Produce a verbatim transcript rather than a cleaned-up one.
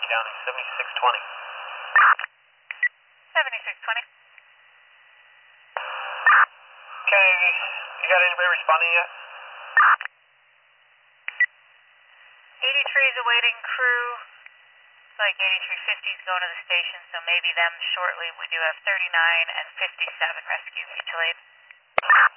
County, seventy-six twenty. seventy-six twenty. Okay, you got anybody responding yet? eighty-three is awaiting crew. Like eighty-three fifty is going to the station, so maybe them shortly. We do have thirty-nine and fifty-seven rescue mutual aid.